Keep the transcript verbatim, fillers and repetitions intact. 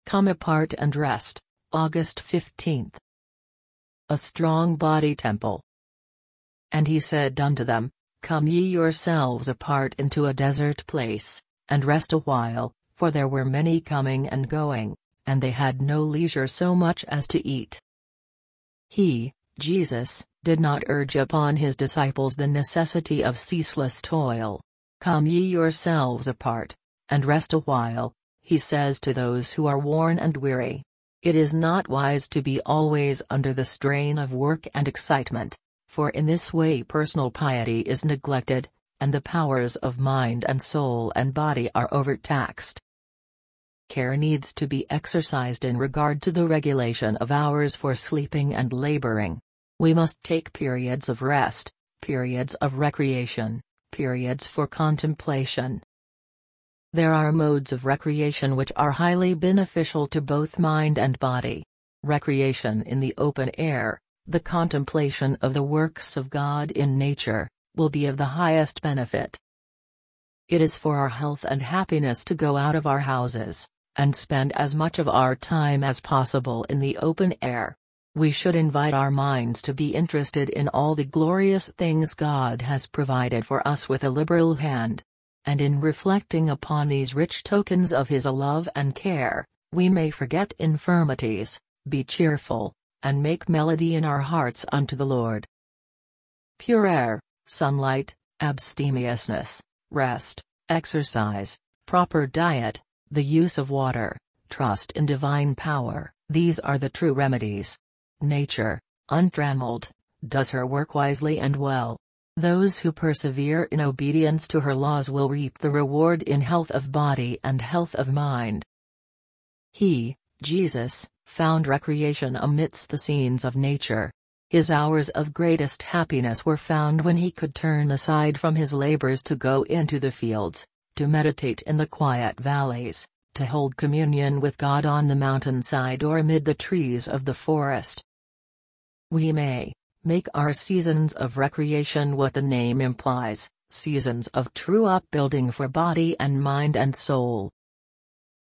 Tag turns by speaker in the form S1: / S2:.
S1: Come apart and rest. August fifteenth. A strong body temple. And he said unto them, Come ye yourselves apart into a desert place, and rest a while, for there were many coming and going, and they had no leisure so much as to eat. He, Jesus, did not urge upon his disciples the necessity of ceaseless toil. Come ye yourselves apart, and rest a while, he says to those who are worn and weary. It is not wise to be always under the strain of work and excitement, for in this way personal piety is neglected, and the powers of mind and soul and body are overtaxed. Care needs to be exercised in regard to the regulation of hours for sleeping and laboring. We must take periods of rest, periods of recreation, periods for contemplation. There are modes of recreation which are highly beneficial to both mind and body. Recreation in the open air, the contemplation of the works of God in nature, will be of the highest benefit. It is for our health and happiness to go out of our houses, and spend as much of our time as possible in the open air. We should invite our minds to be interested in all the glorious things God has provided for us with a liberal hand. And in reflecting upon these rich tokens of His love and care, we may forget infirmities, be cheerful, and make melody in our hearts unto the Lord. Pure air, sunlight, abstemiousness, rest, exercise, proper diet, the use of water, trust in divine power, these are the true remedies. Nature, untrammeled, does her work wisely and well. Those who persevere in obedience to her laws will reap the reward in health of body and health of mind. He, Jesus, found recreation amidst the scenes of nature. His hours of greatest happiness were found when he could turn aside from his labors to go into the fields, to meditate in the quiet valleys, to hold communion with God on the mountainside or amid the trees of the forest. We may make our seasons of recreation what the name implies, seasons of true upbuilding for body and mind and soul.